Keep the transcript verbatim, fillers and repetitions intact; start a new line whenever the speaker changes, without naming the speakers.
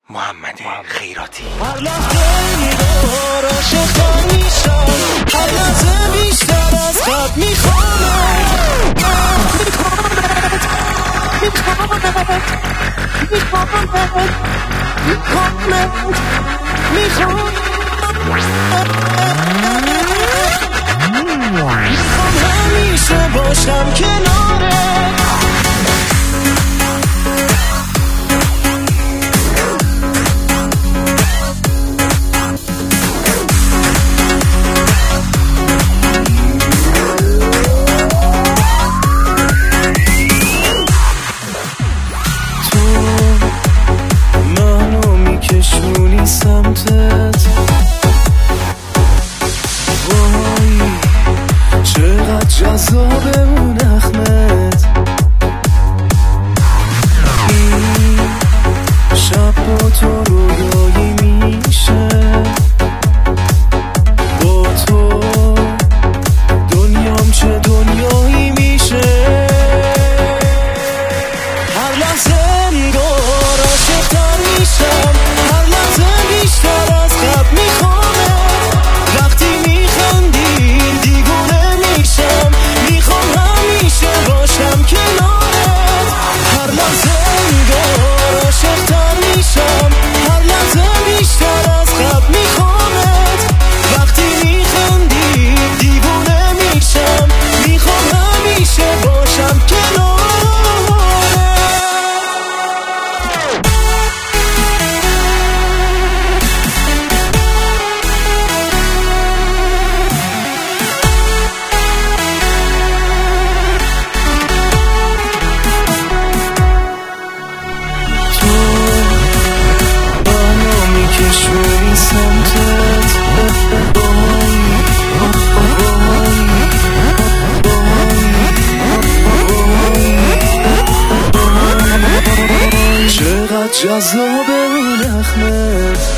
محمد خیراتی.
هر لحظه انگار عاشقم میشم، هر لحظه بیشتر از قبل میخوامت میخوامت میخوامت میخوامت میخوام همیشه باشم کنارت. کشونی سمتت، وای چقدر جذابه اون نغمت. این شب با تو رویایی میشه، با تو دنیام چه دنیایی میشه. هر لحظه انگار عاشق‌تر میشم، هر لحظه بیشتر از قبل میخوامت. وقتی میخندی دیوونه میشم، میخوام همیشه باشم کنارت. هر لحظه انگار عاشق‌تر میشم، هر لحظه بیشتر از قبل میخوامت. وقتی میخندی دیوونه میشم، میخوام همیشه باشم کنارت. کشونی سمتت، وای وای چقدر جذابه اون نغمت.